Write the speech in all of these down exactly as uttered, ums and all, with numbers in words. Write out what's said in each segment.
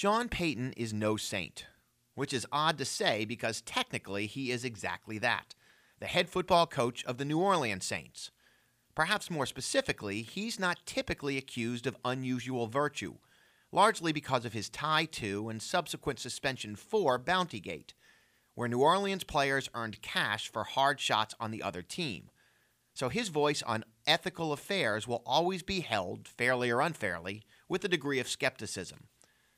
Sean Payton is no saint, which is odd to say because technically he is exactly that, the head football coach of the New Orleans Saints. Perhaps more specifically, he's not typically accused of unusual virtue, largely because of his tie to and subsequent suspension for Bountygate, where New Orleans players earned cash for hard shots on the other team. So his voice on ethical affairs will always be held, fairly or unfairly, with a degree of skepticism.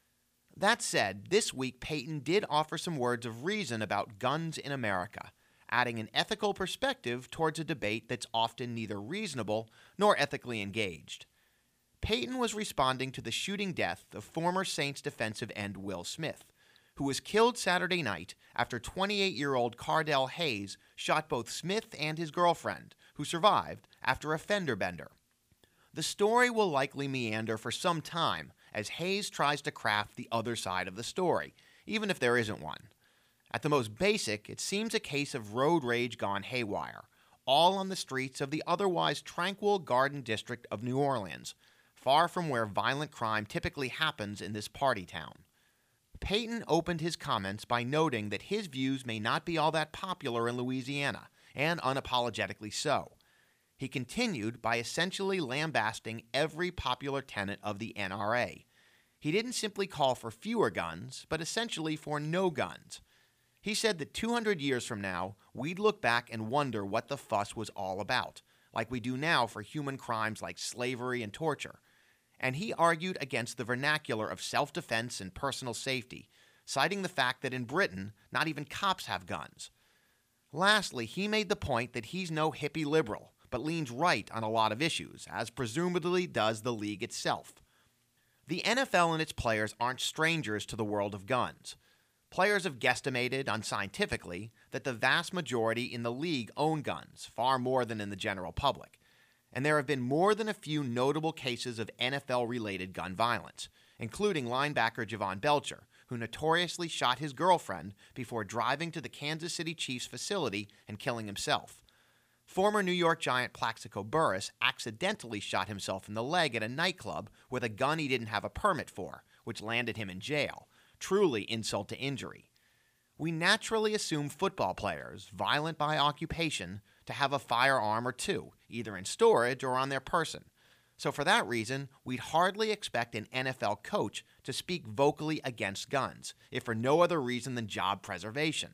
That said, this week Payton did offer some words of reason about guns in America, adding an ethical perspective towards a debate that's often neither reasonable nor ethically engaged. Payton was responding to the shooting death of former Saints defensive end Will Smith, who was killed Saturday night after twenty-eight-year-old Cardell Hayes shot both Smith and his girlfriend, who survived, after a fender bender. The story will likely meander for some time as Hayes tries to craft the other side of the story, even if there isn't one. At the most basic, it seems a case of road rage gone haywire, all on the streets of the otherwise tranquil Garden District of New Orleans, far from where violent crime typically happens in this party town. Payton opened his comments by noting that his views may not be all that popular in Louisiana, and unapologetically so. He continued by essentially lambasting every popular tenet of the N R A. He didn't simply call for fewer guns, but essentially for no guns. He said that two hundred years from now, we'd look back and wonder what the fuss was all about, like we do now for human crimes like slavery and torture. And he argued against the vernacular of self-defense and personal safety, citing the fact that in Britain, not even cops have guns. Lastly, he made the point that he's no hippie liberal, but leans right on a lot of issues, as presumably does the league itself. The N F L and its players aren't strangers to the world of guns. Players have guesstimated, unscientifically, that the vast majority in the league own guns, far more than in the general public. And there have been more than a few notable cases of N F L-related gun violence, including linebacker Javon Belcher, who notoriously shot his girlfriend before driving to the Kansas City Chiefs facility and killing himself. Former New York Giant Plaxico Burress accidentally shot himself in the leg at a nightclub with a gun he didn't have a permit for, which landed him in jail. Truly insult to injury. We naturally assume football players, violent by occupation, to have a firearm or two, either in storage or on their person. So for that reason, we'd hardly expect an N F L coach to speak vocally against guns, if for no other reason than job preservation.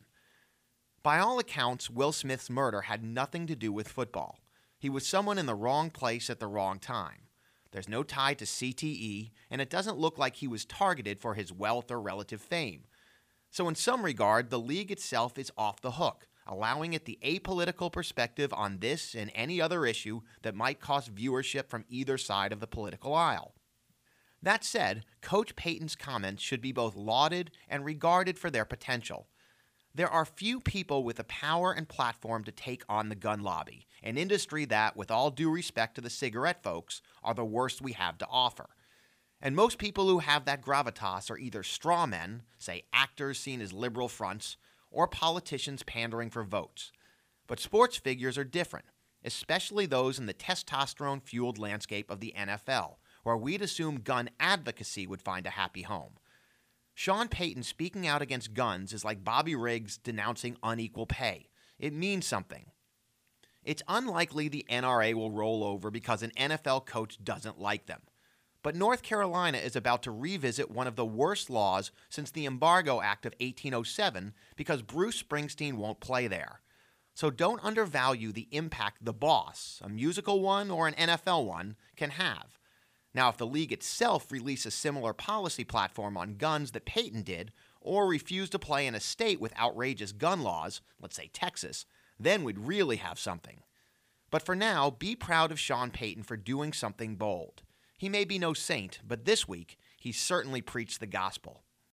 By all accounts, Will Smith's murder had nothing to do with football. He was someone in the wrong place at the wrong time. There's no tie to C T E, and it doesn't look like he was targeted for his wealth or relative fame. So in some regard, the league itself is off the hook, allowing it the apolitical perspective on this and any other issue that might cost viewership from either side of the political aisle. That said, Coach Payton's comments should be both lauded and regarded for their potential. There are few people with the power and platform to take on the gun lobby, an industry that, with all due respect to the cigarette folks, are the worst we have to offer. And most people who have that gravitas are either straw men, say actors seen as liberal fronts, or politicians pandering for votes. But sports figures are different, especially those in the testosterone-fueled landscape of the N F L, where we'd assume gun advocacy would find a happy home. Sean Payton speaking out against guns is like Bobby Riggs denouncing unequal pay. It means something. It's unlikely the N R A will roll over because an N F L coach doesn't like them. But North Carolina is about to revisit one of the worst laws since the Embargo Act of eighteen oh seven because Bruce Springsteen won't play there. So don't undervalue the impact The Boss, a musical one or an N F L one, can have. Now, if the league itself released a similar policy platform on guns that Payton did, or refused to play in a state with outrageous gun laws, let's say Texas, then we'd really have something. But for now, be proud of Sean Payton for doing something bold. He may be no saint, but this week, he certainly preached the gospel.